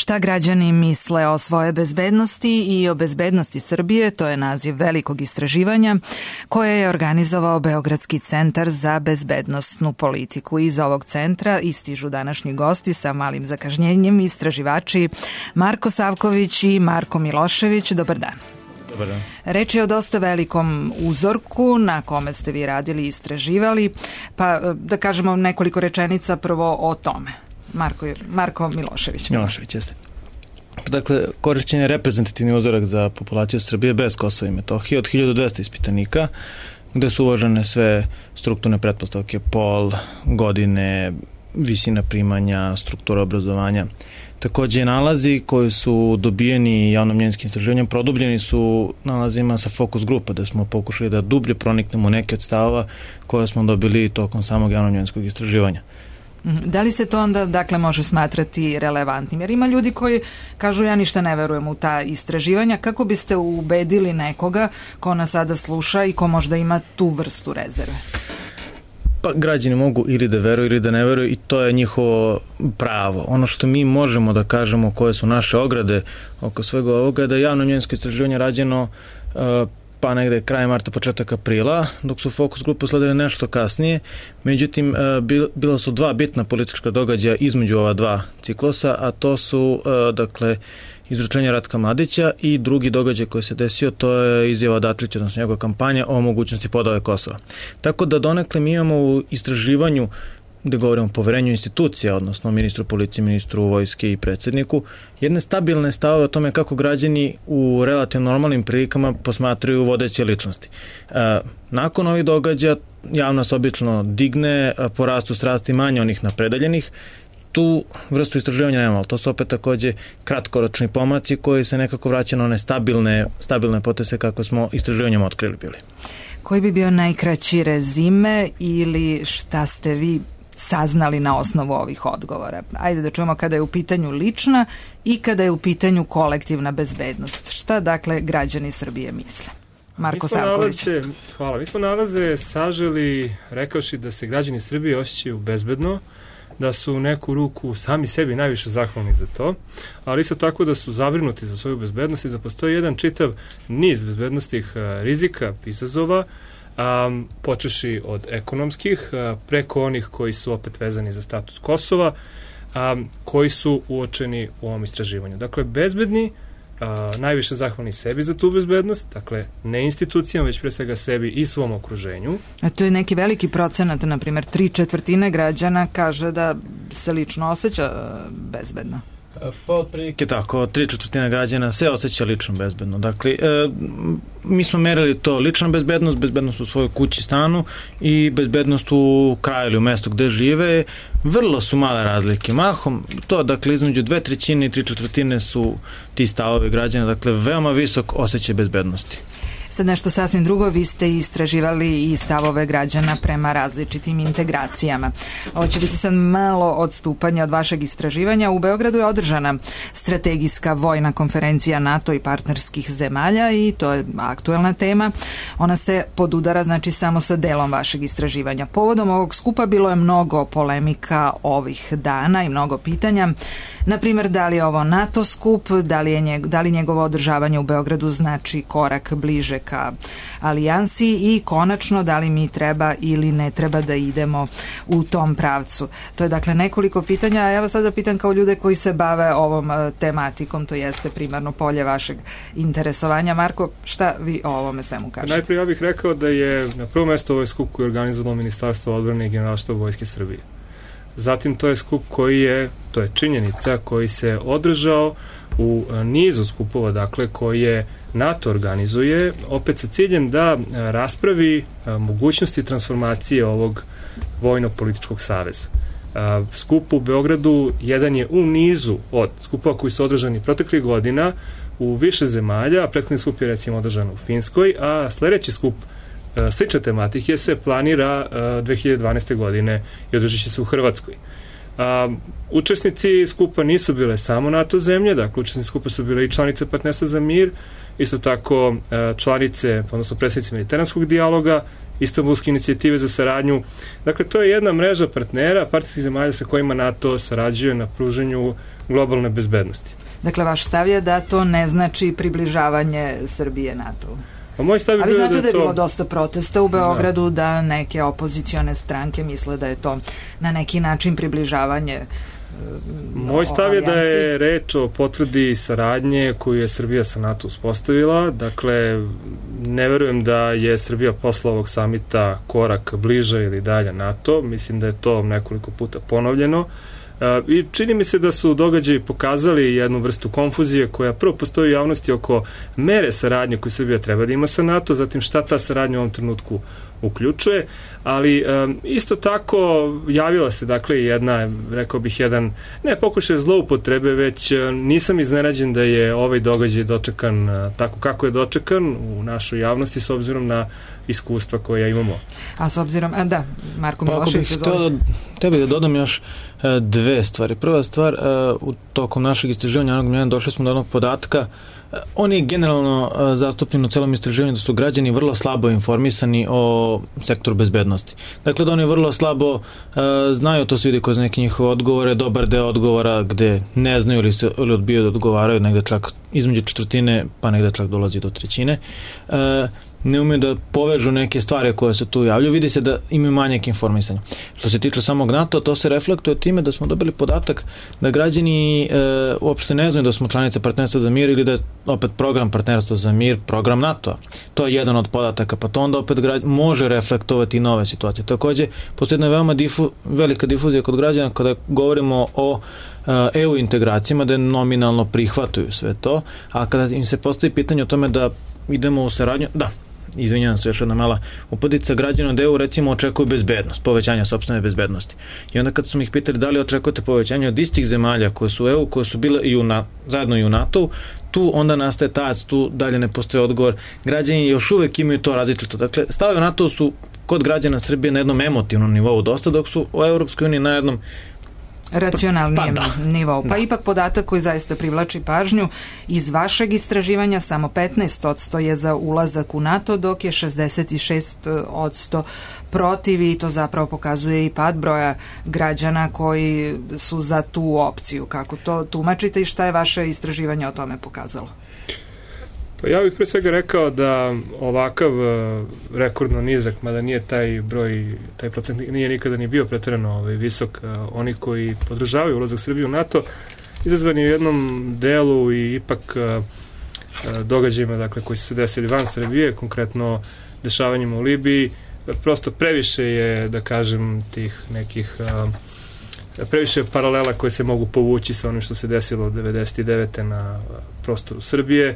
Šta građani misle o svojoj bezbednosti i o bezbednosti Srbije, to je naziv velikog istraživanja koje je organizovao Beogradski centar za bezbednosnu politiku. Iz ovog centra istižu današnji gosti sa malim zakašnjenjem, istraživači Marko Savković i Marko Milošević. Dobar dan. Dobar dan. Reč je o dosta velikom uzorku na kome ste vi radili i istraživali, pa da kažemo nekoliko rečenica prvo o tome. Marko Milošević. Milošević, jeste. Dakle, korišćen je reprezentativni uzorak za populaciju Srbije bez Kosova i Metohije od 1200 ispitanika, gde su uvažene sve strukturne pretpostavke, pol, godine, visina primanja, struktura obrazovanja. Takođe, nalazi koji su dobijeni javnomnjenskim istraživanjem produbljeni su nalazima sa fokus grupa, da smo pokušali da dublje proniknemo u neke od stavova koje smo dobili tokom samog javnomnjenskog istraživanja. Da li se to onda, dakle, može smatrati relevantnim? Jer ima ljudi koji kažu ja ništa ne verujem u ta istraživanja. Kako biste ubedili nekoga ko nas sada sluša i ko možda ima tu vrstu rezerve? Pa građani mogu ili da veruju ili da ne veruju i to je njihovo pravo. Ono što mi možemo da kažemo koje su naše ograde oko svega ovoga je da je javnomnjensko istraživanje rađeno pa negde kraj marta, početak aprila, dok su fokus grupe sledili nešto kasnije. Međutim, bila su dva bitna politička događaja između ova dva ciklusa, a to su, dakle, izručenje Ratka Mladića i drugi događaj koji se desio, to je izjava Datlića, odnosno njegova kampanja o mogućnosti podele Kosova. Tako da donekle mi imamo u istraživanju, gde govorimo o poverenju institucija, odnosno ministru policije, ministru vojske i predsjedniku, jedne stabilne stavove o tome kako građani u relativno normalnim prilikama posmatraju vodeće ličnosti. Nakon ovih događaja javno se obično digne, porastu strasti manje onih napredeljenih. Tu vrstu istraživanja nema, ali to su opet takođe kratkoročni pomaci koji se nekako vraćaju na one stabilne potese kako smo istraživanjem otkrili bili. Koji bi bio najkraći rezime ili šta ste vi saznali na osnovu ovih odgovora? Ajde da čujemo kada je u pitanju lična i kada je u pitanju kolektivna bezbednost. Šta dakle građani Srbije misle? Marko Savković. Hvala. Mi smo nalaze saželi rekavši da se građani Srbije osjećaju bezbedno, da su u neku ruku sami sebi najviše zahvalni za to, ali isto tako da su zabrinuti za svoju bezbednost i da postoji jedan čitav niz bezbednostnih rizika, izazova, počeši od ekonomskih, preko onih koji su opet vezani za status Kosova, koji su uočeni u ovom istraživanju. Dakle, bezbedni, najviše zahvalni sebi za tu bezbednost, dakle ne institucijama, već pre svega sebi i svom okruženju. A to je neki veliki procenat, na primjer 3/4 građana kaže da se lično osjeća bezbedno. Pa otprilike tako, 3/4 građana se osjeća lično bezbedno. Dakle, mi smo merili to lična bezbednost u svojoj kući, stanu i bezbednost u kraju ili u mestu gde žive. Vrlo su male razlike. Mahom to, dakle, između 2/3 i 3/4 su ti stavovi građana, dakle, veoma visok osjećaj bezbednosti. Sad nešto sasvim drugo, vi ste istraživali i stavove građana prema različitim integracijama. Ovo će biti sad malo odstupanje od vašeg istraživanja. U Beogradu je održana strategijska vojna konferencija NATO i partnerskih zemalja i to je aktuelna tema. Ona se podudara, znači, samo sa delom vašeg istraživanja. Povodom ovog skupa bilo je mnogo polemika ovih dana i mnogo pitanja. Naprimjer, da li je ovo NATO skup, da li njegovo održavanje u Beogradu znači korak bliže ka alijansi i konačno da li mi treba ili ne treba da idemo u tom pravcu. To je dakle nekoliko pitanja, a ja vas sada pitam kao ljude koji se bave ovom tematikom, to jeste primarno polje vašeg interesovanja. Marko, šta vi o ovome svemu kažete? Najprije ja bih rekao da je na prvo mesto ovaj skup koji je organizovalo Ministarstvo odbrane i Generalštabo Vojske Srbije. Zatim to je skup to je činjenica koji se održao u nizu skupova, dakle, koje NATO organizuje, opet sa ciljem da raspravi mogućnosti transformacije ovog vojno-političkog saveza. Skup u Beogradu jedan je u nizu od skupova koji su održani proteklih godina u više zemalja, a prethodni skup je recimo održan u Finskoj, a sledeći skup slične tematike se planira 2012. godine i održit će se u Hrvatskoj. Učesnici skupa nisu bile samo NATO zemlje, dakle učesnici skupa su bile i članice Partnerstva za mir, isto tako članice, odnosno predstavnici mediteranskog dijaloga, Istanbulske inicijative za saradnju. Dakle, to je jedna mreža partnera, partnerskih zemalja sa kojima NATO sarađuje na pružanju globalne bezbednosti. Dakle, vaš stav je da to ne znači približavanje Srbije NATO-u. Moj stav je ali znate da je bilo to... dosta protesta u Beogradu, da neke opozicione stranke misle da je to na neki način približavanje. Moj stav je da je reč o potvrdi saradnje koju je Srbija sa NATO uspostavila. Dakle, ne verujem da je Srbija posle ovog samita korak bliže ili dalje NATO. Mislim da je to nekoliko puta ponovljeno. I čini mi se da su događaji pokazali jednu vrstu konfuzije koja prvo postoji u javnosti oko mere saradnje koju Srbija treba da ima sa NATO, zatim šta ta saradnja u ovom trenutku uključuje, ali isto tako javila se dakle jedna, rekao bih jedan, ne pokušaj zloupotrebe, već nisam iznenađen da je ovaj događaj dočekan tako kako je dočekan u našoj javnosti s obzirom na iskustva koja imamo. A s obzirom, da, Marko Milošević, tebi da dodam još dve stvari. Prva stvar, u tokom našeg istraživanja onog mjena došli smo do onog podatka. On je generalno zastupljen u celom istraživanju da su građani vrlo slabo informisani o sektoru bezbednosti. Dakle, da oni vrlo slabo znaju, to se vidi kroz neke njihove odgovore, dobar deo odgovora gde ne znaju ili odbijaju da odgovaraju, negde čak između četvrtine, pa negde čak dolazi do trećine. Ne umeju da povežu neke stvari koje se tu javljaju, vidi se da imaju manjak informisanja. Što se tiče samog NATO, to se reflektuje time da smo dobili podatak da građani uopšte ne znaju da smo članice Partnerstva za mir ili da je opet program Partnerstva za mir program NATO-a. To je jedan od podataka, pa to onda opet može reflektovati i nove situacije. Takođe, postoji jedna veoma velika difuzija kod građana kada govorimo o EU integracijama, da nominalno prihvataju sve to, a kada im se postavi pitanje o tome da idemo u saradnju, izvinjam se, još jedna mala upadica, građana da EU recimo očekuju bezbednost, povećanje sopstvene bezbednosti. I onda kad smo ih pitali da li očekujete povećanje od istih zemalja koje su EU, koje su bile zajedno i u NATO-u, tu onda nastaje tac, tu dalje ne postoji odgovor. Građani još uvek imaju to različito. Dakle, stavovi u NATO su kod građana Srbije na jednom emotivnom nivou dosta, dok su u Evropskoj uniji na jednom racionalnijem nivou. Pa ipak podatak koji zaista privlači pažnju, iz vašeg istraživanja samo 15% je za ulazak u NATO, dok je 66% protiv, i to zapravo pokazuje i pad broja građana koji su za tu opciju. Kako to tumačite i šta je vaše istraživanje o tome pokazalo? Pa ja bih pre svega rekao da ovakav rekordno nizak, mada nije taj broj, taj procent nije nikada ni bio pretjerano visok, oni koji podržavaju ulazak Srbije u NATO, izazvan je u jednom delu i ipak događajima, dakle, koji su se desili van Srbije, konkretno dešavanjima u Libiji. Prosto previše je, da kažem, tih nekih previše paralela koje se mogu povući sa onim što se desilo od 99. na prostoru Srbije.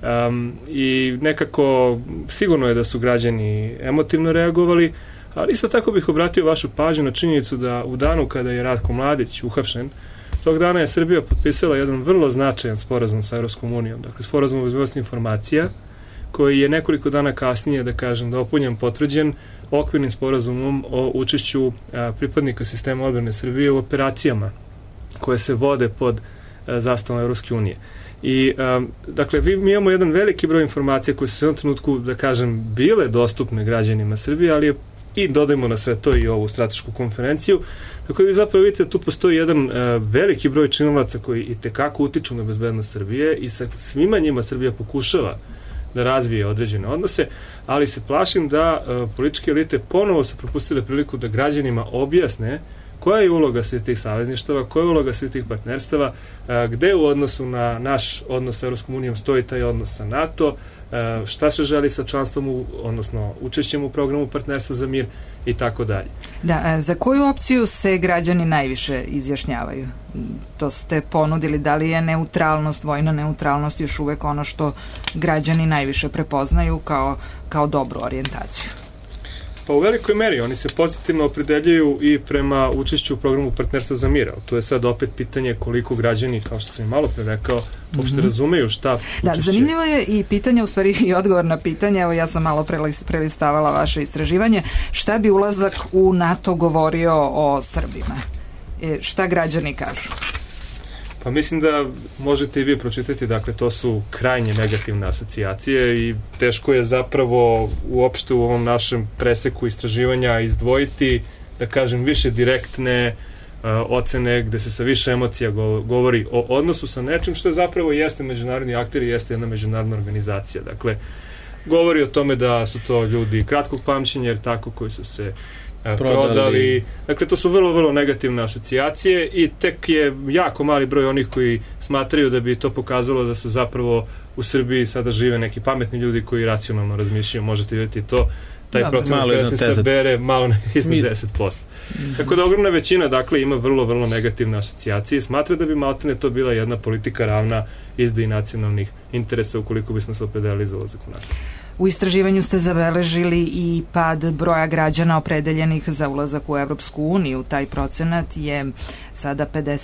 I nekako sigurno je da su građani emotivno reagovali, ali isto tako bih obratio vašu pažnju na činjenicu da u danu kada je Ratko Mladić uhapšen, tog dana je Srbija potpisala jedan vrlo značajan sporazum sa Evropskom unijom, dakle sporazum o bezbednosti informacija, koji je nekoliko dana kasnije, da kažem, dopunjen, potvrđen okvirnim sporazumom o učešću pripadnika sistema odbrane Srbije u operacijama koje se vode pod zastavom Evropske unije. I, dakle, mi imamo jedan veliki broj informacija koje su u jednom trenutku, da kažem, bile dostupne građanima Srbije, ali i dodajmo na sve to i ovu stratešku konferenciju. Tako da vi zapravo vidite da tu postoji jedan veliki broj činilaca koji i tekako utiču na bezbednost Srbije i sa svima njima Srbija pokušava da razvije određene odnose, ali se plašim da političke elite ponovo su propustile priliku da građanima objasne koja je uloga svih tih savezništava, koja je uloga svih tih partnerstava, gde u odnosu na naš odnos sa Evropskom unijom stoji taj odnos sa NATO, šta se želi sa članstvom, odnosno učešćem u programu Partnerstva za mir i tako dalje. Da, za koju opciju se građani najviše izjašnjavaju? To ste ponudili, da li je neutralnost, vojna neutralnost još uvek ono što građani najviše prepoznaju kao dobru orijentaciju? Pa u velikoj meri oni se pozitivno opredeljuju i prema učešću u programu Partnerstva za mir. Tu je sad opet pitanje koliko građani, kao što sam i malo pre rekao, uopšte razumeju šta učešće. Da, zanimljivo je i pitanje, u stvari i odgovor na pitanje, evo ja sam malo prelistavala vaše istraživanje, šta bi ulazak u NATO govorio o Srbima? Šta građani kažu? Pa mislim da možete i vi pročitati, dakle to su krajnje negativne asocijacije i teško je zapravo uopšte u ovom našem preseku istraživanja izdvojiti, da kažem, više direktne ocene gde se sa više emocija govori o odnosu sa nečim što je zapravo jeste međunarodni akter i jeste jedna međunarodna organizacija. Dakle, govori o tome da su to ljudi kratkog pamćenja, jer tako, koji su se prodali. Dakle, to su vrlo, vrlo negativne asocijacije i tek je jako mali broj onih koji smatraju da bi to pokazalo da su zapravo u Srbiji sada žive neki pametni ljudi koji racionalno razmišljaju. Možete vidjeti to, taj procenat kada se sabere malo iznad 10%. Tako da ogromna većina, dakle, ima vrlo, vrlo negativne asocijacije i smatra da bi maltene to bila jedna politika ravna izdaji nacionalnih interesa ukoliko bismo se opredelili za ulazak u NATO. U istraživanju ste zabeležili i pad broja građana opredeljenih za ulazak u Evropsku uniju. Taj procenat je sada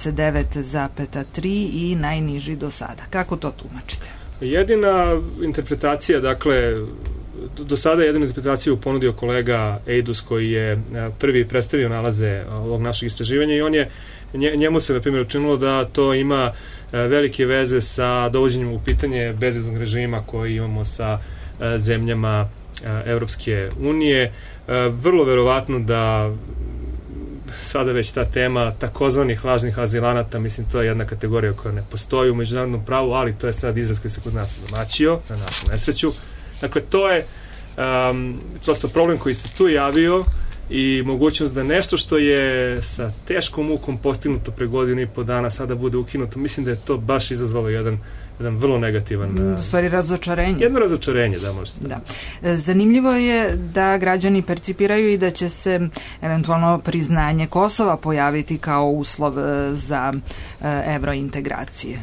59,3 i najniži do sada. Kako to tumačite? Jedina interpretacija, dakle, do sada jedinu interpretaciju ponudio kolega Eidus, koji je prvi predstavio nalaze ovog našeg istraživanja i njemu se, na primjer, učinilo da to ima velike veze sa dovođenjem u pitanje bezviznog režima koji imamo sa zemljama Evropske unije. Vrlo verovatno da sada već ta tema takozvanih lažnih azilanata, mislim, to je jedna kategorija koja ne postoji u međunarodnom pravu, ali to je sad izraz koji se kod nas domaćio, na našu nesreću. Dakle, to je prosto problem koji se tu javio i mogućnost da nešto što je sa teškom mukom postignuto pre godinu i po dana sada bude ukinuto. Mislim da je to baš izazvalo jedan vrlo negativan... U stvari razočarenje. Jedno razočarenje, da, možete. Da. Zanimljivo je da građani percipiraju i da će se eventualno priznanje Kosova pojaviti kao uslov za evrointegracije.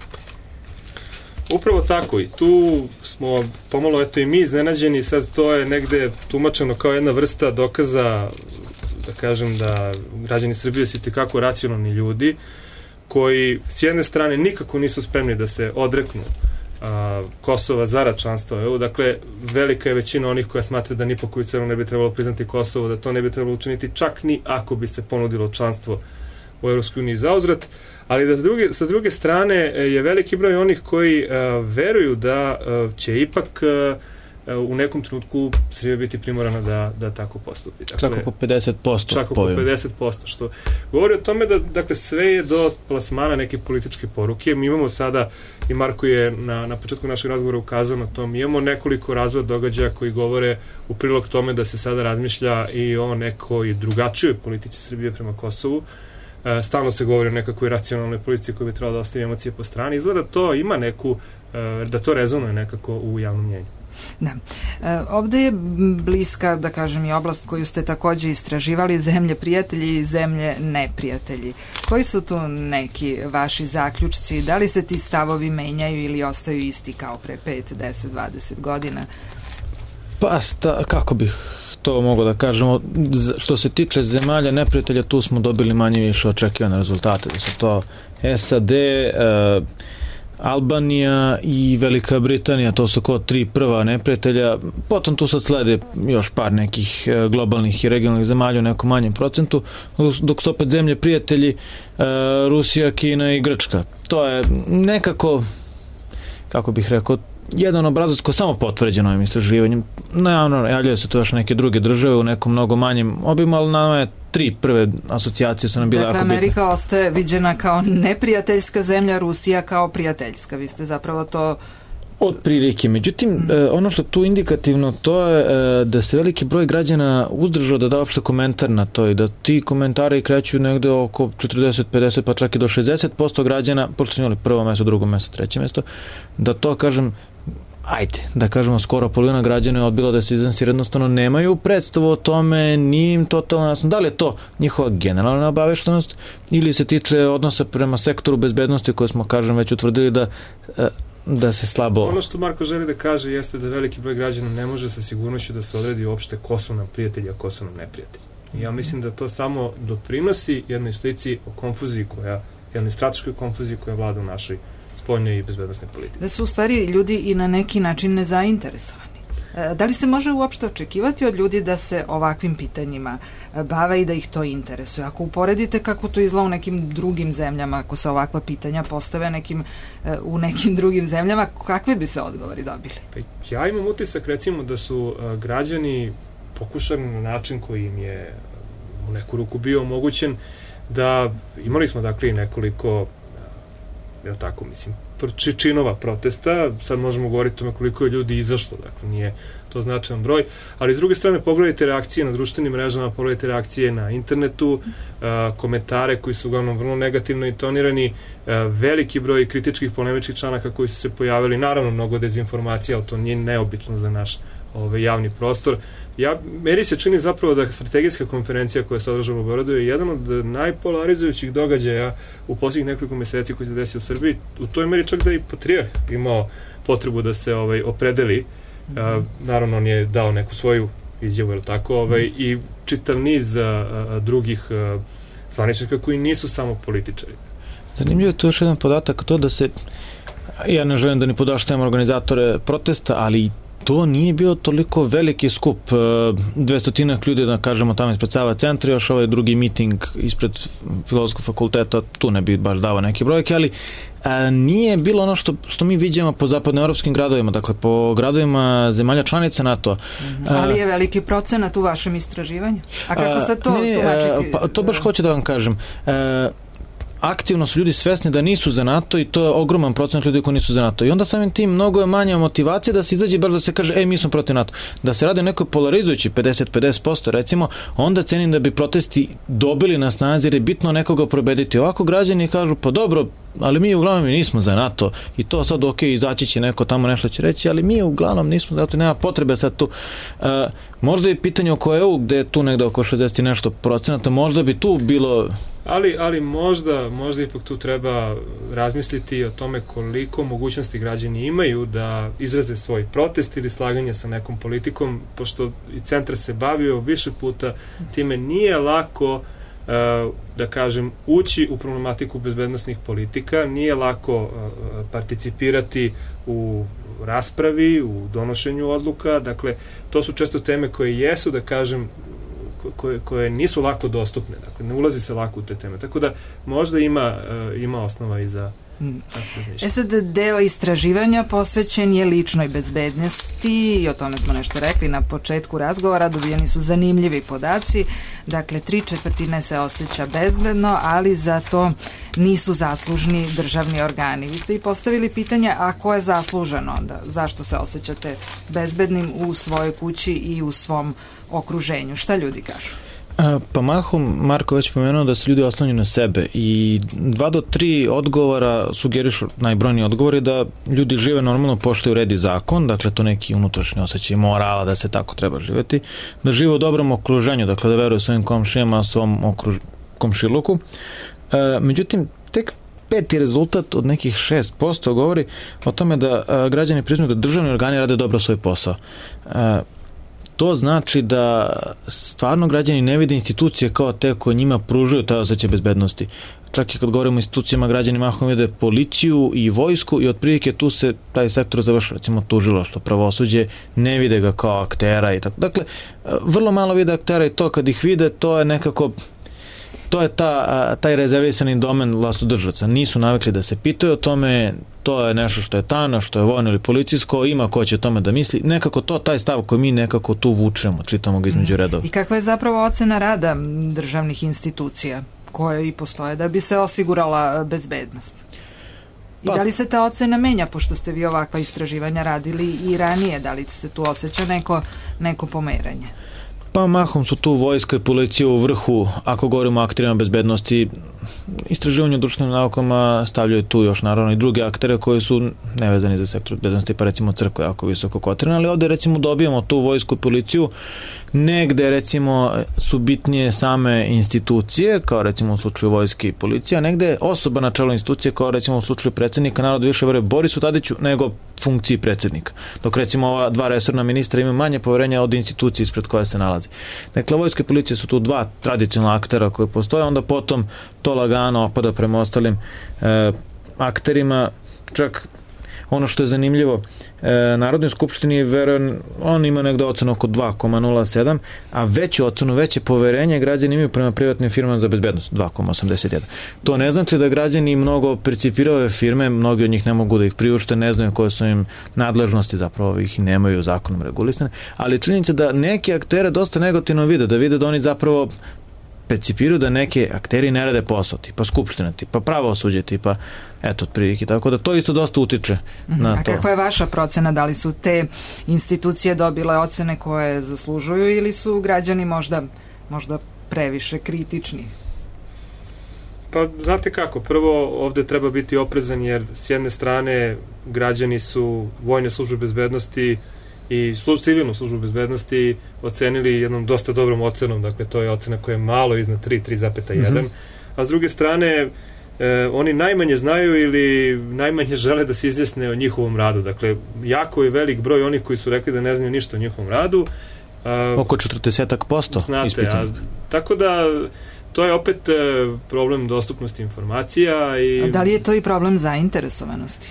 Upravo tako, i tu smo pomalo, eto, i mi iznenađeni, sad to je negde tumačeno kao jedna vrsta dokaza, da kažem, da građani Srbije su itekako racionalni ljudi, koji s jedne strane nikako nisu spremni da se odreknu Kosova zarad članstva u EU. Dakle, velika je većina onih koja smatra da ni po koju cenu ne bi trebalo priznati Kosovo, da to ne bi trebalo učiniti čak ni ako bi se ponudilo članstvo u Evropskoj uniji zauzvrat, ali da sa druge strane je veliki broj onih koji veruju da će ipak u nekom trenutku Srbija biti primorana da tako postupi. Dakle, čak oko 50%. Čak oko 50%, što govori o tome da, dakle, sve je do plasmana neke političke poruke. Mi imamo sada, i Marko je na početku našeg razgovora ukazao na to, mi imamo nekoliko razvoja događaja koji govore u prilog tome da se sada razmišlja i o nekoj drugačijoj politici Srbije prema Kosovu. Stalno se govori o nekakvoj racionalnoj politici koja bi trebala da ostavi emocije po strani. Izgleda to ima neku, da to rezonuje nekako u javnom mnjenju. Da. Ovde je bliska, da kažem, i oblast koju ste takođe istraživali, zemlje prijatelji i zemlje neprijatelji. Koji su tu neki vaši zaključci? Da li se ti stavovi menjaju ili ostaju isti kao pre 5, 10, 20 godina? Pa, kako bih to mogu da kažemo, što se tiče zemalja neprijatelja, tu smo dobili manje više očekivane rezultate, da su to SAD, Albanija i Velika Britanija, to su kao 3 prva neprijatelja, potom tu sad slede još par nekih globalnih i regionalnih zemalja u nekom manjem procentu, dok su opet zemlje prijatelji Rusija, Kina i Grčka. To je nekako, kako bih rekao, jedan obrazac koji je samo potvrđen ovim istraživanjem. Naravno, javljaju se to još neke druge države u nekom mnogo manjem obimu, ali nama je 3 prve asocijacije su nam bile jako bitne. Dakle, Amerika ostaje viđena kao neprijateljska zemlja, Rusija kao prijateljska. Vi ste zapravo to... Od prilike. Međutim, ono što tu indikativno, to je da se veliki broj građana uzdržao da da uopšte komentar na to i da ti komentari kreću negde oko 40, 50, pa čak i do 60% građana, pošto su imali prvo mesto, drugo mesto, treće mesto, da to, kažem, da kažemo, skoro polovina građana je odbila da se izjasni, jednostavno nemaju predstavu o tome, nije im totalno jasno. Da li je to njihova generalna obaveštenost ili se tiče odnosa prema sektoru bezbednosti koje smo, kažem, već utvrdili da se slabo... Ono što Marko želi da kaže jeste da veliki broj građana ne može sa sigurnošću da se odredi uopšte ko su nam prijatelji, a ko su nam neprijatelji. I ja mislim da to samo doprinosi jednoj slici o konfuziji jednoj strateškoj konfuziji koja vlada u našoj spoljnoj i bezbednostnoj politici. Da su u stvari ljudi i na neki način nezainteresovani. Da li se može uopšte očekivati od ljudi da se ovakvim pitanjima bave i da ih to interesuje? Ako uporedite kako to izgleda u nekim drugim zemljama, ako se ovakva pitanja postave u nekim drugim zemljama, kakve bi se odgovori dobili? Ja imam utisak, recimo, da su građani pokušali na način koji im je u neku ruku bio omogućen, da imali smo dakle i nekoliko činova protesta, sad možemo govoriti o tome koliko je ljudi izašlo, dakle nije to značajan broj, ali s druge strane pogledajte reakcije na društvenim mrežama, pogledajte reakcije na internetu, komentare koji su uglavnom vrlo negativno intonirani, veliki broj kritičkih polemičkih članaka koji su se pojavili, naravno mnogo dezinformacija, ali to nije neobično za naš javni prostor. Meni se čini zapravo da strategijska konferencija koja se održala u Beogradu je jedan od najpolarizujućih događaja u posljednjih nekoliko meseci koji se desio u Srbiji. U toj meri čak da i patrijarh imao potrebu da se opredeli. Naravno, on je dao neku svoju izjavu, ili tako, i čitav niz drugih zvaničnika koji nisu samo političari. Zanimljivo je to još jedan podatak, to da se, ja ne želim da ni podaštajem organizatore protesta, ali to nije bio toliko veliki skup, 200 ljudi, da kažemo, tamo ispred Sava centra, još ovaj drugi miting ispred Filozofskog fakulteta, tu ne bi baš dao neke brojke, ali nije bilo ono što mi vidimo po zapadnoevropskim gradovima, dakle po gradovima zemalja članica NATO. Ali je veliki procenat u vašem istraživanju? A kako ste to tumačiti? To baš hoću da vam kažem. Aktivno su ljudi svesni da nisu za NATO i to je ogroman procenat ljudi koji nisu za NATO. I onda samim tim mnogo je manja motivacija da se izađe baš da se kaže mi smo protiv NATO. Da se radi o nekoj polarizujući 50-50% recimo, onda cenim da bi protesti dobili na snazi jer je bitno nekoga probediti. Ovako građani kažu pa dobro, ali mi uglavnom nismo za NATO i to sad izaći će neko tamo nešto će reći, ali mi uglavnom nismo za to, nema potrebe sad tu. Možda je pitanje oko EU gde je tu negde oko 60 nešto procenata, možda bi tu bilo... Ali možda ipak tu treba razmisliti o tome koliko mogućnosti građani imaju da izraze svoj protest ili slaganje sa nekom politikom, pošto i centar se bavio više puta time, nije lako da kažem, ući u problematiku bezbednosnih politika, nije lako participirati u raspravi, u donošenju odluka, dakle, to su često teme koje jesu, da kažem, koje nisu lako dostupne, dakle, ne ulazi se lako u te teme, tako da možda ima osnova i za sad deo istraživanja posvećen je ličnoj bezbednosti i o tome smo nešto rekli na početku razgovora, dobijeni su zanimljivi podaci, dakle 3/4 se osjeća bezbedno, ali za to nisu zaslužni državni organi. Vi ste i postavili pitanje, a ko je zaslužan onda? Zašto se osjećate bezbednim u svojoj kući i u svom okruženju? Šta ljudi kažu? Pa mahom, Marko već pomenuo da se ljudi oslanjaju na sebe i 2 do 3 odgovora sugerišu, najbrojniji odgovor je da ljudi žive normalno, poštuju red i zakon, dakle to neki unutrašnji osjećaj morala da se tako treba živjeti, da žive u dobrom okruženju, dakle da veruju svojim komšijama, svom komšiluku. Međutim, tek 5. rezultat od nekih 6% govori o tome da građani priznaju da državni organi rade dobro svoj posao. To znači da stvarno građani ne vide institucije kao te koje njima pružaju taj osjećaj bezbednosti. Čak i kad govorimo o institucijama, građani mahom vide policiju i vojsku i otprilike tu se taj sektor završava, recimo tužilaštvo, pravosuđe, ne vide ga kao aktera i tako. Dakle, vrlo malo vide aktera i to kad ih vide, to je nekako, to je taj rezervisani domen vlastodržaca. Nisu navikli da se pitaju o tome, to je nešto što je tajno, što je vojno ili policijsko, ima ko će o tome da misli. Nekako taj stav koji mi nekako tu vučemo, čitamo ga između redova. I kakva je zapravo ocena rada državnih institucija koje i postoje da bi se osigurala bezbednost? I da li se ta ocena menja, pošto ste vi ovakva istraživanja radili i ranije, da li se tu osjeća neko pomeranje? Pa mahom su tu vojska i policija u vrhu, ako govorimo o akterima bezbednosti. Istraživanje u društvenim naukama stavljaju tu još naravno i druge aktere koji su nevezani za sektor bezbednosti, pa recimo crkva jako visoko kotirana, ali ovde recimo dobijamo tu vojsku i policiju, negde recimo su bitnije same institucije, kao recimo u slučaju vojske i policija, negde osoba na čelu institucije, kao recimo u slučaju predsjednika, narod više veruje Borisu Tadiću nego funkciji predsjednika. Dok recimo ova 2 resorna ministra imaju manje poverenja od institucije ispred koje se nalazi. Dakle, vojska i policija su tu 2 tradicionalna aktera koje postoje, onda potom to lagano opada prema ostalim akterima. Čak Ono što je zanimljivo, Narodnoj skupštini verujem, on ima negde ocenu oko 2,07, a veću ocenu, veće poverenje građani imaju prema privatnim firmama za bezbednost, 2,81. To ne znači da građani mnogo percipiraju ove firme, mnogi od njih ne mogu da ih priušte, ne znaju koje su im nadležnosti, zapravo ih nemaju zakonom regulisane, ali činjenica da neki aktere dosta negativno vide, da vide da oni zapravo percipiraju da neke akteri ne rade posao, tipa skupština, tipa pravosuđe, tipa eto, otprilike, tako da to isto dosta utiče na to. A kakva je vaša procena? Da li su te institucije dobile ocene koje zaslužuju ili su građani možda previše kritični? Pa, znate kako, prvo ovde treba biti oprezan jer s jedne strane građani su vojne službe bezbednosti i civilnu službu bezbednosti ocenili jednom dosta dobrom ocenom, dakle to je ocena koja je malo iznad 3,1, a s druge strane oni najmanje znaju ili najmanje žele da se izjasne o njihovom radu, dakle jako je velik broj onih koji su rekli da ne znaju ništa o njihovom radu. Oko 40% ispitanih. Tako da to je opet problem dostupnosti informacija. A da li je to i problem zainteresovanosti?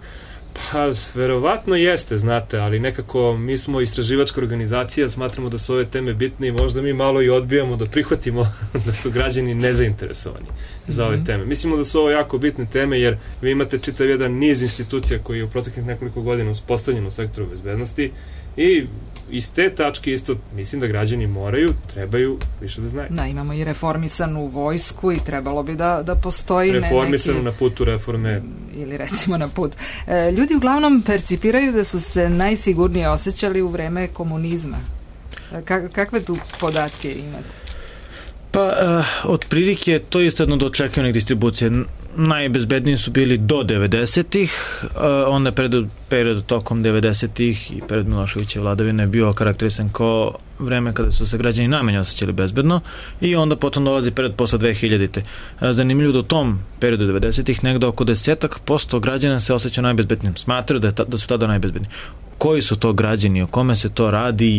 Pa, verovatno jeste, znate, ali nekako mi smo istraživačka organizacija, smatramo da su ove teme bitne i možda mi malo i odbijamo da prihvatimo da su građani nezainteresovani za ove teme. Mislimo da su ovo jako bitne teme jer vi imate čitav jedan niz institucija koji je u proteklih nekoliko godina uspostavljen u sektoru bezbednosti i iz te tačke isto mislim da građani trebaju više da znaju. Da, imamo i reformisanu vojsku i trebalo bi da postoji reformisanu na putu reforme. Ili recimo na put. Ljudi uglavnom percipiraju da su se najsigurnije osjećali u vreme komunizma. Kakve tu podatke imate? Pa, otprilike to je isto jedno do očekivanih distribucije. Najbezbedniji su bili do 90-ih, onda period tokom 90-ih i period Miloševića vladavine je bio karakterisan kao vreme kada su se građani najmanje osjećali bezbedno i onda potom dolazi period posle 2000-te. Zanimljivo da u tom periodu 90-ih negde oko 10% građana se osjeća najbezbednijim. Smatraju da su tada najbezbedniji. Koji su to građani, o kome se to radi?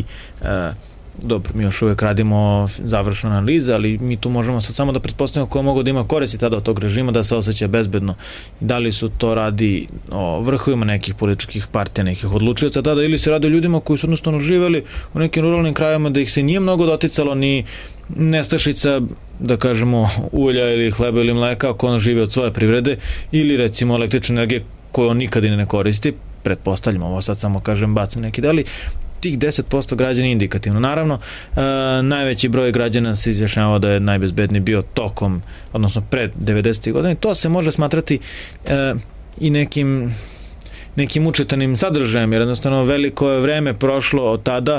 Dobro, mi još uvijek radimo završne analize, ali mi tu možemo sad samo da pretpostavimo ko mogu da ima koristi tada od tog režima da se osjeća bezbedno. Da li su to radi o vrhovima nekih političkih partija, nekih odlučioca tada, ili se radi o ljudima koji su jednostavno živeli u nekim ruralnim krajevima da ih se nije mnogo doticalo ni nestašica, da kažemo, ulja ili hleba ili mleka ako on živi od svoje privrede, ili recimo električne energije koju on nikad i ne koristi, pretpostavljamo, ovo sad samo kažem, bacim neki deli, tih 10% građana indikativno. Naravno, najveći broj građana se izjašnjavao da je najbezbedniji bio tokom, odnosno pred 90. godine. To se može smatrati i nekim učitanim sadržajem, jer jednostavno veliko je vreme prošlo od tada,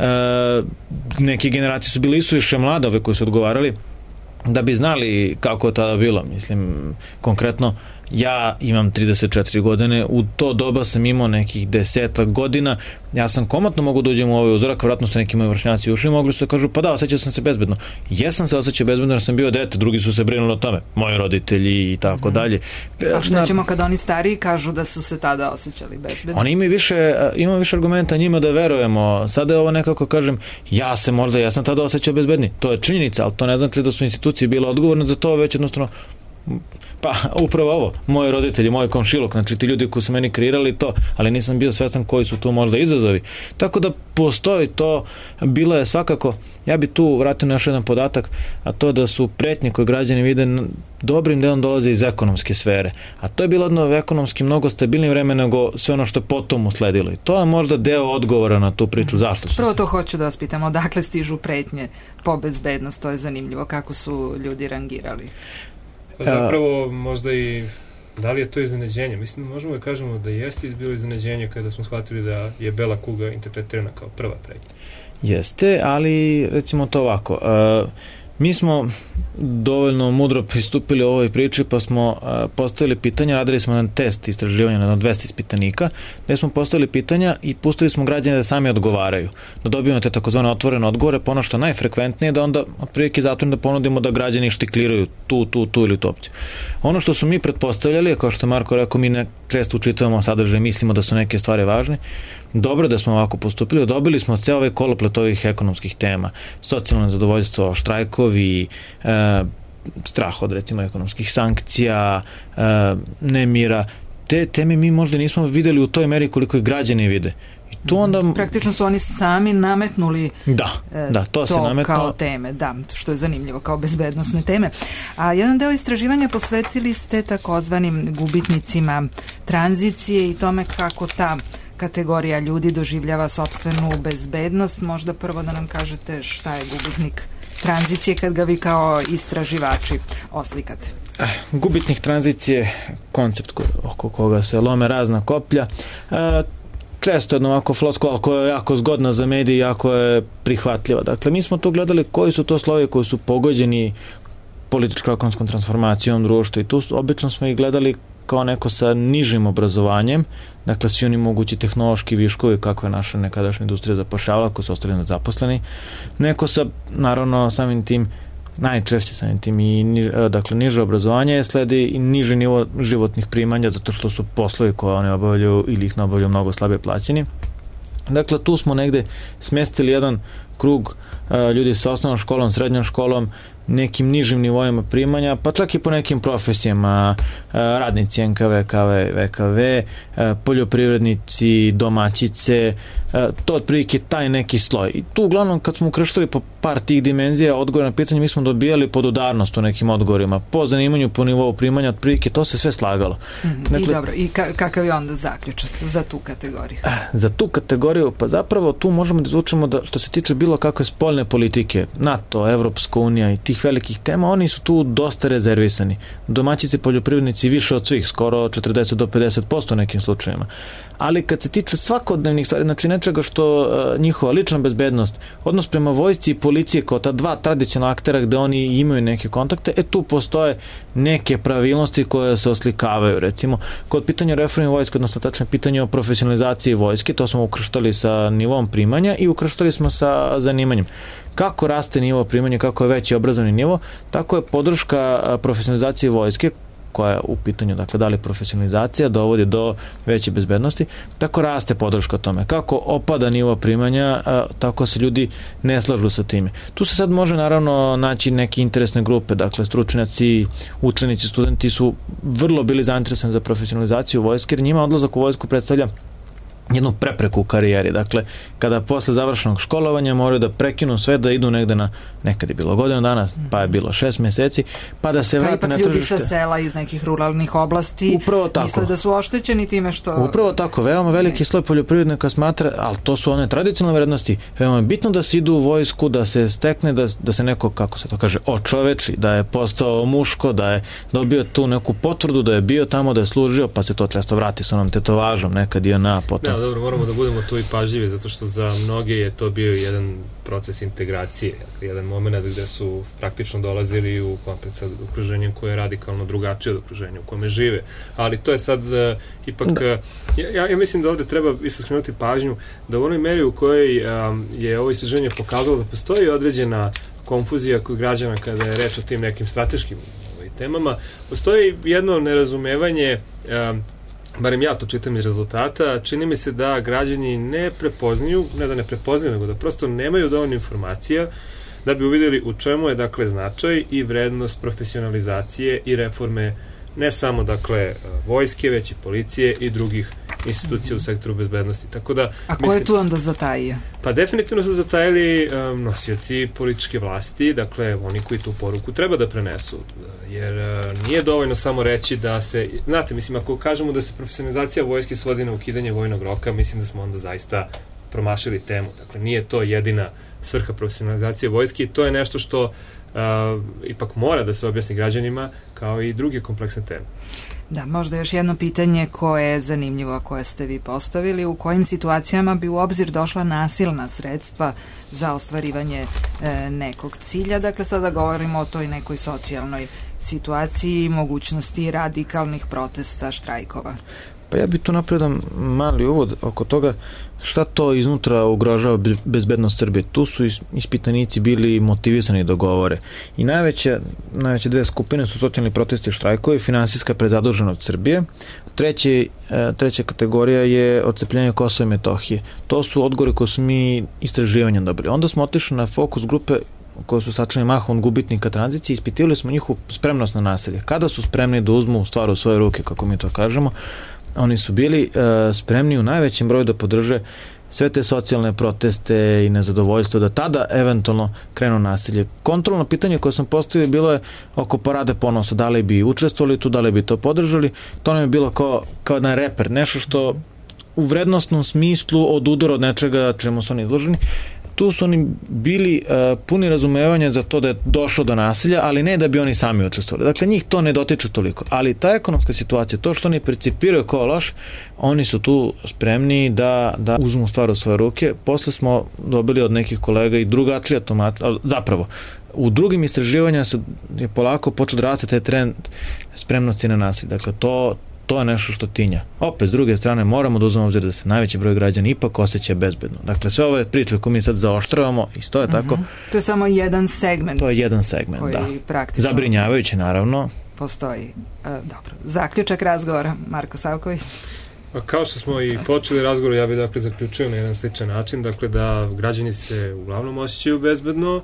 neke generacije su bili isuviše mlade, ove koji su odgovarali, da bi znali kako je tada bilo. Mislim, konkretno, ja imam 34 godine, u to doba sam imao nekih 10 godina, ja sam komotno mogu da uđem u ovaj uzorak, vratno su neki moji vršnjaci ušli i mogli su da kažu, pa da, osjećao sam se bezbedno. Jesam se osjećao bezbedno jer sam bio dete, drugi su se brinuli o tome, moji roditelji i tako dalje. A što ćemo kad oni stariji kažu da su se tada osjećali bezbedno? Oni imaju više argumenta njima da verujemo. Sada je ovo nekako, kažem, ja sam tada osjećao bezbedni. To je činjenica, ali to ne znači da su institucije bile odgovorne za to, već jednostavno pa upravo ovo, moji roditelji, moj komšiluk, znači ti ljudi koji su meni kreirali to, ali nisam bio svestan koji su tu možda izazovi. Tako da postoji to, bilo je svakako, ja bi tu vratio na još jedan podatak, a to da su pretnje koje građani vide dobrim delom dolaze iz ekonomske sfere, a to je bilo jedno ekonomski mnogo stabilnije vreme nego sve ono što je potom usledilo i to je možda deo odgovora na tu priču. Zašto su prvo to hoću da vas pitam, odakle stižu pretnje po bezbednost, to je zanimljivo, kako su ljudi rangirali? Zapravo možda i da li je to iznenađenje? Mislim da možemo da kažemo da jeste bilo iznenađenje kada smo shvatili da je bela kuga interpretirana kao prva pretnja. Jeste, ali recimo to ovako, mi smo dovoljno mudro pristupili ovoj priči pa smo postavili pitanja, radili smo jedan test istraživanja na 200 ispitanika gde smo postavili pitanja i pustili smo građane da sami odgovaraju, da dobijemo te takozvane otvorene odgovore, pa ono što najfrekventnije da onda otprilike zatvoreno da ponudimo da građani štikliraju tu ili tu opciju. Ono što su mi pretpostavljali, kao što je Marko rekao, mi ne često učitavamo sadržaj, mislimo da su neke stvari važne. Dobro da smo ovako postupili, dobili smo ceo ovaj koloplet ovih ekonomskih tema, socijalno nezadovoljstvo, štrajkovi, strah od recimo ekonomskih sankcija, nemira, te teme mi možda nismo videli u toj meri koliko i građani vide. I tu onda... Praktično su oni sami nametnuli to se nametnulo kao teme, što je zanimljivo, kao bezbednosne teme. A jedan deo istraživanja posvetili ste takozvanim gubitnicima tranzicije i tome kako ta kategorija ljudi doživljava sopstvenu bezbednost. Možda prvo da nam kažete šta je gubitnik tranzicije kad ga vi kao istraživači oslikate. Gubitnik tranzicije, koncept oko koga se lome razna koplja. Često jedno ovako floskula koja je jako zgodna za medije i jako je prihvatljiva. Dakle, mi smo tu gledali koji su to slojevi koji su pogođeni političko-ekonomskom transformacijom društva i tu obično smo ih gledali kao neko sa nižim obrazovanjem, dakle svi oni mogući tehnološki viškovi kako je naša nekadašnja industrija zapošljavala, koji su ostali nezaposleni, neko sa, naravno, samim tim, najčešće samim tim i dakle niže obrazovanje sledi i niži nivo životnih primanja zato što su poslovi koje oni obavljaju ili ih ne obavljaju mnogo slabije plaćeni. Dakle, tu smo negde smestili jedan krug ljudi sa osnovnom školom, srednjom školom, nekim nižim nivoima primanja, pa čak i po nekim profesijama, radnici NKV, VKV, poljoprivrednici, domaćice, to otprilike taj neki sloj. I tu uglavnom kad smo ukrštali po par tih dimenzija odgovora na pitanje, mi smo dobijali podudarnost u nekim odgovorima, po zanimanju, po nivou primanja, otprilike to se sve slagalo. Dakle, i dobro, i kakav je onda zaključak za tu kategoriju? Za tu kategoriju, pa zapravo tu možemo da izvučemo da što se tiče bilo kakve spoljne politike, NATO, Evropska unija i tih velikih tema, oni su tu dosta rezervisani. Domaćici, poljoprivrednici više od svih, skoro 40 do 50% u nekim slučajima. Ali kad se tiče svakodnevnih stvari, znači nečega što njihova lična bezbednost, odnos prema vojsci i policiji kao ta dva tradicionalna aktera gde oni imaju neke kontakte, tu postoje neke pravilnosti koje se oslikavaju. Recimo, kod pitanja reforme vojske, odnosno tačno pitanje o profesionalizaciji vojske, to smo ukrštali sa nivom primanja i ukrštali smo sa zanimanjem. Kako raste nivo primanja, kako je veći obrazovni nivo, tako je podrška profesionalizacije vojske, koja je u pitanju, dakle, da li profesionalizacija dovodi do veće bezbednosti, tako raste podrška tome. Kako opada nivo primanja, tako se ljudi ne slažu sa time. Tu se sad može, naravno, naći neke interesne grupe, dakle, stručnjaci, učenici, studenti su vrlo bili zainteresovani za profesionalizaciju vojske, jer njima odlazak u vojsku predstavlja jednu prepreku u karijeri. Dakle, kada posle završenog školovanja moraju da prekinu sve, da idu negde na, nekad je bilo godinu dana, pa je bilo 6 meseci, pa da se vrate na tržište. Ljudi sa sela iz nekih ruralnih oblasti misle da su oštećeni time što... Upravo tako, veoma veliki sloj poljoprivrednika smatra, ali to su one tradicionalne vrednosti, veoma je bitno da se idu u vojsku, da se stekne, da se neko, kako se to kaže, očoveči, da je postao muško, da je dobio tu neku potvrdu, da je bio tamo, da je služio, pa se to često vrati sa onom tetovažom, nekad je potom. Dobro, moramo da budemo tu i pažljivi, zato što za mnoge je to bio jedan proces integracije, jedan moment gde su praktično dolazili u kontakt sa okruženjem koje je radikalno drugačije od okruženja u kome žive. Ali to je sad ipak... Ja mislim da ovde treba isto skrenuti pažnju da u onoj meri u kojoj je ovo istraživanje pokazalo da postoji određena konfuzija kod građana kada je reč o tim nekim strateškim temama, postoji jedno nerazumevanje, barem ja to čitam iz rezultata, čini mi se da građani ne prepoznaju, nego da prosto nemaju dovoljno informacija da bi uvideli u čemu je, dakle, značaj i vrednost profesionalizacije i reforme ne samo, dakle, vojske, već i policije i drugih institucija u sektoru bezbednosti. Tako da, a ko je tu onda zatajio? Pa definitivno su zatajili nosioci političke vlasti, dakle, oni koji tu poruku treba da prenesu, jer nije dovoljno samo reći da se, znate, mislim, ako kažemo da se profesionalizacija vojske svodi na ukidanje vojnog roka, mislim da smo onda zaista promašili temu. Dakle, nije to jedina svrha profesionalizacije vojske i to je nešto što ipak mora da se objasni građanima kao i druge kompleksne teme. Da, možda još jedno pitanje koje je zanimljivo, a koje ste vi postavili, u kojim situacijama bi u obzir došla nasilna sredstva za ostvarivanje nekog cilja. Dakle, sada govorimo o toj nekoj socijalnoj situaciji, mogućnosti radikalnih protesta, štrajkova. Pa ja bih tu napravio mali uvod oko toga šta to iznutra ugrožava bezbednost Srbije. Tu su ispitanici bili motivisani da govore. I najveće dve skupine su socijalni protesti i štrajkovi, finansijska prezaduženost Srbije. Treća kategorija je odcepljenje Kosova i Metohije. To su odgovori koje su mi istraživanjem dobili. Onda smo otišli na fokus grupe koje su sačinili mahom od gubitnika tranzicije i ispitivali smo njihovu spremnost na nasilje. Kada su spremni da uzmu stvar u svoje ruke, kako mi to kažemo. oni su bili spremni u najvećem broju da podrže sve te socijalne proteste i nezadovoljstvo, da tada eventualno krenu nasilje. Kontrolno pitanje koje sam postavio bilo je oko Parade ponosa, da li bi učestvovali tu, da li bi to podržali. To nam je bilo kao jedan reper, nešto što u vrednostnom smislu od udara od nečega čemu su oni izloženi. Tu su oni bili puni razumevanja za to da je došlo do nasilja, ali ne da bi oni sami učestvovali. Dakle, njih to ne dotiče toliko. Ali ta ekonomska situacija, to što oni percipiraju kao loš, oni su tu spremni da uzmu stvar u svoje ruke. Posle smo dobili od nekih kolega i drugačije automate, zapravo, u drugim istraživanjima je polako počeo da raste taj trend spremnosti na nasilje. Dakle, to je nešto što tinja. Opet, s druge strane, moramo da uzmemo obzir da se najveći broj građana ipak osjeća bezbedno. Dakle, sve ove priče koje mi sad zaoštravamo, isto je tako. To je samo jedan segment. To je jedan segment, koji praktično zabrinjavajuće, naravno. Postoji. Dobro. Zaključak razgovora, Marko Savković. Kao što smo i počeli razgovor, ja bih dakle zaključio na jedan sličan način, dakle da građani se uglavnom osjećaju bezbedno,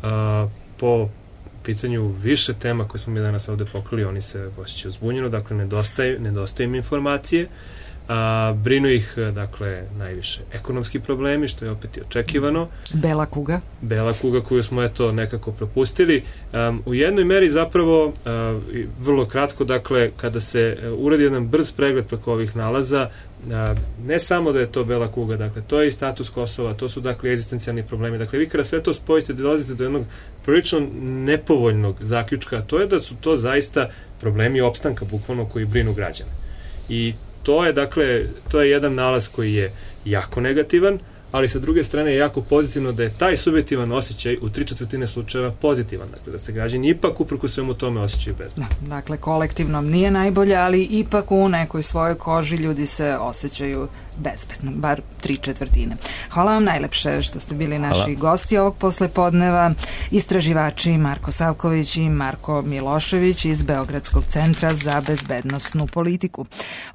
po pitanju više tema koje smo mi danas ovde pokrili, oni se osjećaju zbunjeno, dakle nedostaje im informacije, brinu ih dakle najviše ekonomski problemi, što je opet i očekivano. Bela kuga koju smo eto nekako propustili. U jednoj meri zapravo vrlo kratko, dakle kada se uradi jedan brz pregled preko ovih nalaza, ne samo da je to bela kuga, dakle to je i status Kosova, to su dakle egzistencijalni problemi, dakle vi kada sve to spojite dolazite do jednog prilično nepovoljnog zaključka, to je da su to zaista problemi opstanka bukvalno koji brinu građane. I to je dakle, to je jedan nalaz koji je jako negativan, ali sa druge strane je jako pozitivno da je taj subjektivan osjećaj u 3/4 slučajeva pozitivan, dakle da se građani ipak uprkos svemu tome osjećaju bezbedno. Dakle, kolektivno nije najbolje, ali ipak u nekoj svojoj koži ljudi se osjećaju bezbedno, bar 3/4. Hvala vam najlepše što ste bili naši gosti ovog poslepodneva, istraživači Marko Savković i Marko Milošević iz Beogradskog centra za bezbednosnu politiku.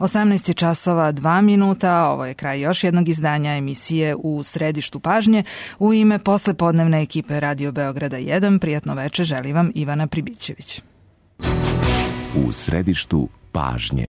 18:02, ovo je kraj još jednog izdanja emisije U središtu pažnje. U ime poslepodnevne ekipe Radio Beograda 1, prijatno veče želi vam Ivana Pribićević. U središtu pažnje.